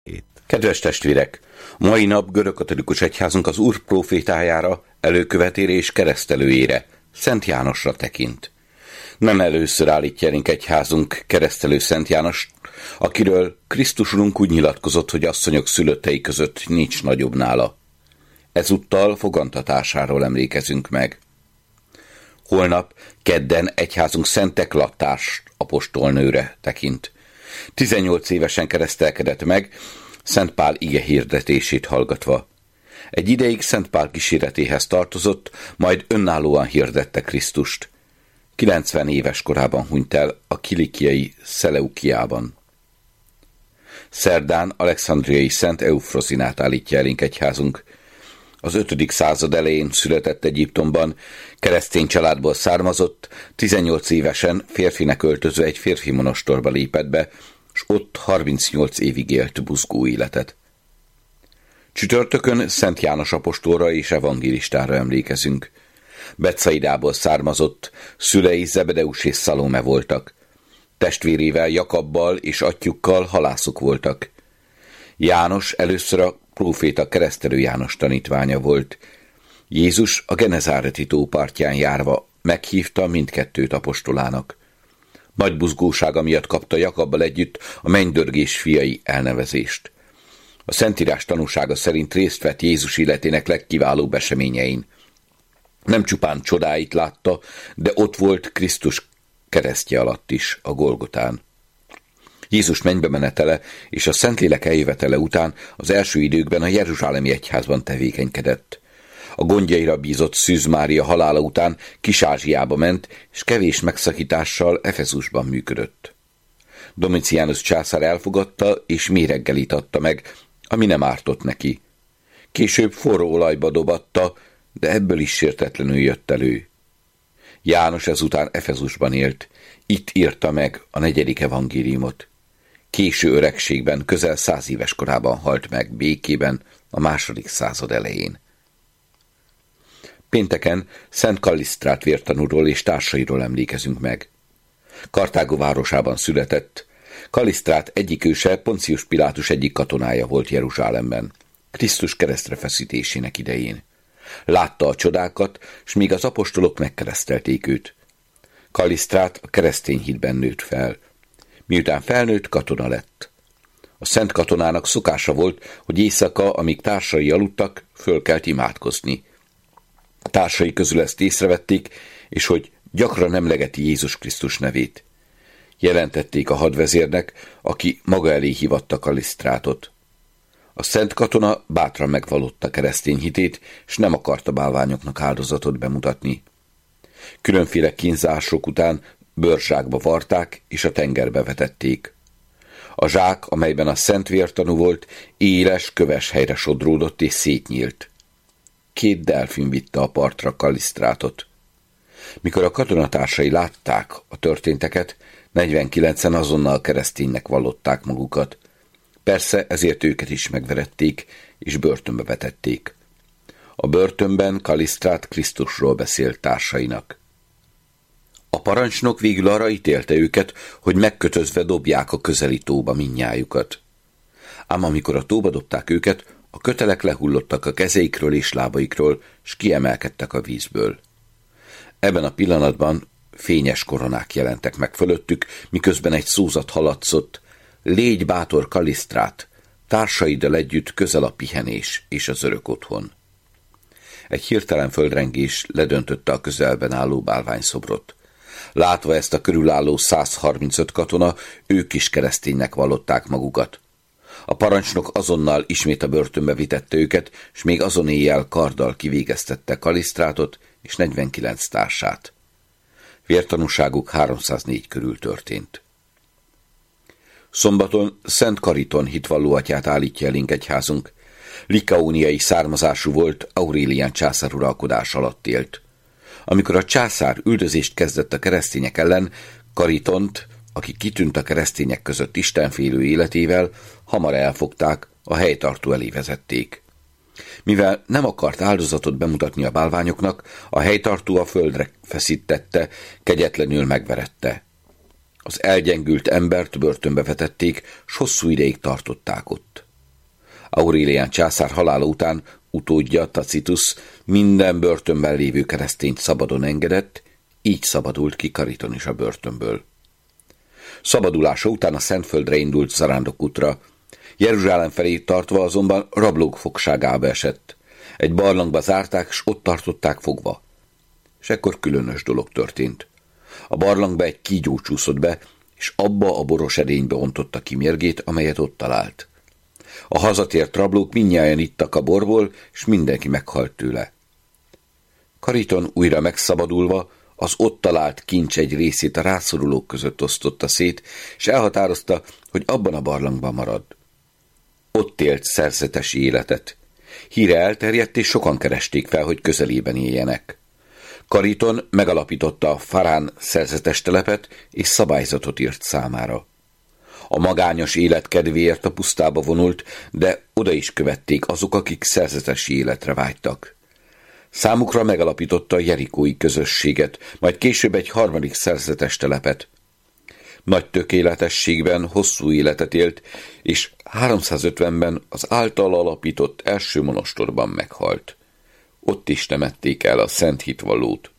Kedves testvérek! Mai nap görögkatolikus egyházunk az Úr prófétájára, előkövetére és keresztelőjére, Szent Jánosra tekint. Nem először állítja elénk egyházunk keresztelő Szent Jánost, akiről Krisztus Urunk úgy nyilatkozott, hogy asszonyok szülöttei között nincs nagyobb nála. Ezúttal fogantatásáról emlékezünk meg. Holnap, kedden egyházunk Szent Eklattárs apostolnőre tekint. 18 évesen keresztelkedett meg, Szent Pál ige hirdetését hallgatva. Egy ideig Szent Pál kíséretéhez tartozott, majd önállóan hirdette Krisztust. 90 éves korában hunyt el a kilikiai Szeleukiában. Szerdán Alexandriai Szent Eufrozinát állítja elénk egyházunk. Az 5. század elején született Egyiptomban, keresztény családból származott, 18 évesen férfinek öltözve egy férfi monostorba lépett be, s ott 38 évig élt buzgó életet. Csütörtökön Szent János apostolra és evangélistára emlékezünk. Betszaidából származott, szülei Zebedeus és Szalome voltak. Testvérével Jakabbal és atyjukkal halászok voltak. János először a próféta keresztelő János tanítványa volt. Jézus a Genezáreti tó partján járva meghívta mindkettőt apostolának. Nagy buzgósága miatt kapta Jakabbal együtt a mennydörgés fiai elnevezést. A Szentírás tanúsága szerint részt vett Jézus életének legkiválóbb eseményein. Nem csupán csodáit látta, de ott volt Krisztus keresztje alatt is, a Golgotán. Jézus mennybe menetele és a Szentlélek eljövetele után az első időkben a jeruzsálemi egyházban tevékenykedett. A gondjaira bízott Szűz Mária halála után Kis-Ázsiába ment, és kevés megszakítással Efezusban működött. Domitianus császár elfogadta, és méreggel itatta meg, ami nem ártott neki. Később forró olajba dobatta, de ebből is sértetlenül jött elő. János ezután Efezusban élt, itt írta meg a 4. evangéliumot. Késő öregségben, közel 100 éves korában halt meg békében a 2. század elején. Pénteken Szent Kallisztrát vértanúról és társairól emlékezünk meg. Kartágó városában született. Kallisztrát egyik őse Poncius Pilátus egyik katonája volt Jeruzsálemben, Krisztus keresztre feszítésének idején. Látta a csodákat, s még az apostolok megkeresztelték őt. Kallisztrát a keresztény hitben nőtt fel. Miután felnőtt, katona lett. A szent katonának szokása volt, hogy éjszaka, amíg társai aludtak, fölkelt imádkozni. A társai közül ezt észrevették, és hogy gyakran emlegeti Jézus Krisztus nevét. Jelentették a hadvezérnek, aki maga elé hívatta Kallisztrátot. A szent katona bátran megvallotta keresztény hitét, és nem akarta bálványoknak áldozatot bemutatni. Különféle kínzások után bőrzsákba varták, és a tengerbe vetették. A zsák, amelyben a szent vértanú volt, éles, köves helyre sodródott és szétnyílt. 2 delfin vitte a partra Kallisztrátot. Mikor a katonatársai látták a történteket, 49-en azonnal kereszténynek vallották magukat. Persze ezért őket is megverették, és börtönbe vetették. A börtönben Kallisztrát Krisztusról beszélt társainak. A parancsnok végül arra ítélte őket, hogy megkötözve dobják a közeli tóba mindnyájukat. Ám amikor a tóba dobták őket, a kötelek lehullottak a kezeikről és lábaikról, s kiemelkedtek a vízből. Ebben a pillanatban fényes koronák jelentek meg fölöttük, miközben egy szózat haladszott: légy bátor, Kallisztrát, társaiddal együtt közel a pihenés és az örök otthon. Egy hirtelen földrengés ledöntötte a közelben álló bálványszobrot. Látva ezt a körülálló 135 katona, ők is kereszténynek vallották magukat. A parancsnok azonnal ismét a börtönbe vitette őket, s még azon éjjel karddal kivégeztette Kallisztrátot és 49 társát. Vértanúságuk 304 körül történt. Szombaton Szent Kariton hitvalló atyát állítja elénk egyházunk. Likaóniai származású volt, Aurelián császár uralkodás alatt élt. Amikor a császár üldözést kezdett a keresztények ellen, Karitont, aki kitűnt a keresztények között istenfélő életével, hamar elfogták, a helytartó elé vezették. Mivel nem akart áldozatot bemutatni a bálványoknak, a helytartó a földre feszítette, kegyetlenül megverette. Az elgyengült embert börtönbe vetették, s hosszú ideig tartották ott. Aurelián császár halála után utódja Tacitus minden börtönben lévő keresztényt szabadon engedett, így szabadult ki Kariton is a börtönből. Szabadulása után a Szentföldre indult zarándokútra, Jeruzsálem felé tartva azonban rablók fogságába esett. Egy barlangba zárták, s ott tartották fogva. És ekkor különös dolog történt. A barlangba egy kígyó csúszott be, és abba a boros edénybe ontotta ki mérgét, amelyet ott talált. A hazatért rablók mindnyájan ittak a borból, és mindenki meghalt tőle. Kariton újra megszabadulva az ott talált kincs egy részét a rászorulók között osztotta szét, és elhatározta, hogy abban a barlangban marad. Ott élt szerzetesi életet. Híre elterjedt, és sokan keresték fel, hogy közelében éljenek. Kariton megalapította a Farán szerzetes telepet, és szabályzatot írt számára. A magányos élet kedvéért a pusztába vonult, de oda is követték azok, akik szerzetesi életre vágytak. Számukra megalapította a jerikói közösséget, majd később egy harmadik szerzetes telepet. Nagy tökéletességben hosszú életet élt, és 350-ben az által alapított első monostorban meghalt. Ott is temették el a szent hitvallót.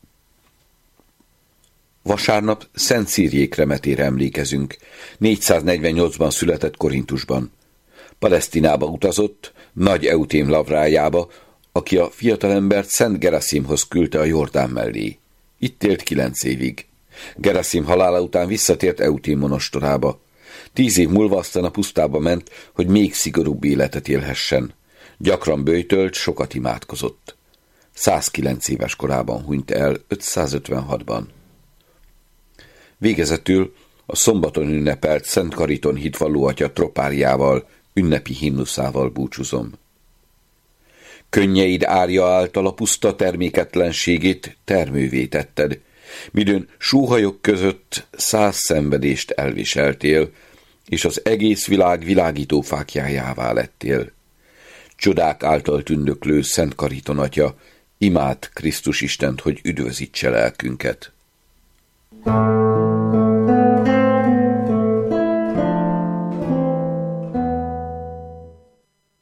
Vasárnap Szent Szirjék remetére emlékezünk. 448-ban született Korintusban. Palesztinába utazott, nagy Eutém lavrájába, aki a fiatalembert Szent Geraszimhoz küldte a Jordán mellé. Itt élt 9 évig. Geraszim halála után visszatért Eutém monostorába. 10 év múlva aztán a pusztába ment, hogy még szigorúbb életet élhessen. Gyakran böjtölt, sokat imádkozott. 109 éves korában hunyt el 556-ban. Végezetül a szombaton ünnepelt Szent Kariton hitvalló atya tropáriával, ünnepi himnuszával búcsúzom. Könnyeid árja által a puszta terméketlenségét termővé tetted, midőn sóhajok között 100 szenvedést elviseltél, és az egész világ világító fáklyájává lettél. Csodák által tündöklő Szent Kariton atya, imád Krisztus Istent, hogy üdvözítse lelkünket.